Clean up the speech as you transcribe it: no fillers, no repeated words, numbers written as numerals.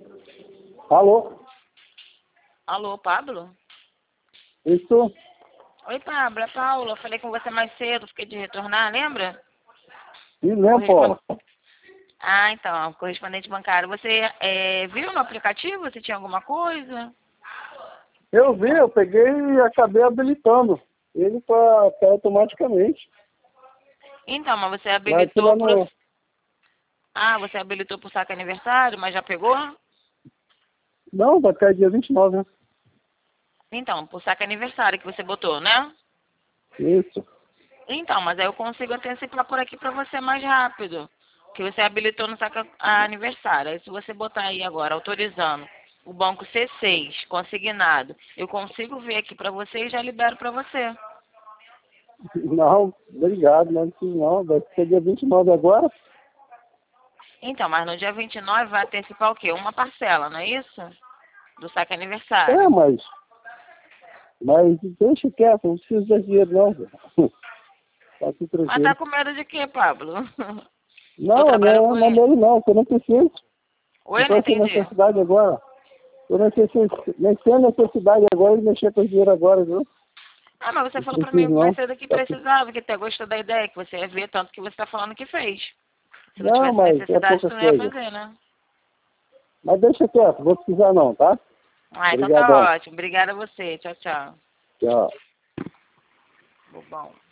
Alô? Alô, Pablo? Isso? Oi, Pablo, é Paula. Eu falei com você mais cedo, fiquei de retornar, lembra? E mesmo, Paula? Ah, então, correspondente bancário. Você viu no aplicativo se tinha alguma coisa? Eu vi, eu peguei e acabei habilitando ele para automaticamente. Então, mas você Mas aqui habilitou lá pro... no... Ah, você habilitou pro saque aniversário, mas já pegou? Não, vai cair dia 29, né? Então, pro saque aniversário que você botou, né? Isso. Então, mas aí eu consigo antecipar por aqui pra você mais rápido. Que você habilitou no saque aniversário. Aí se você botar aí agora, autorizando o banco C6, consignado, eu consigo ver aqui pra você e já libero pra você. Não, obrigado, mas não, vai ser dia 29 agora. Então, mas no dia 29 vai antecipar o quê? Uma parcela, não é isso? Do saque É, aniversário. mas deixa quieto, não preciso de dinheiro não, velho. Tá tudo Mas tá tranquilo. com medo de quê, Pablo? Eu Não, trabalho não com é ele. maneiro não, você não precisa. Oi, Não não tô sem entendi. necessidade agora. Eu não sei se nem tenho necessidade agora de mexer com dinheiro agora, viu? Ah, mas você Não falou pra mim preciso mais não. cedo que Tá tudo... precisava, que até gostou da ideia, que você ia ver tanto que você tá falando que fez. Se não Não, tivesse mas é necessidade, pouca tu não ia coisa. fazer, né? Mas deixa quieto, vou precisar não, tá? Ah, então tá Obrigadão. ótimo. Obrigada a você. Tchau, tchau. Tchau. Bobão.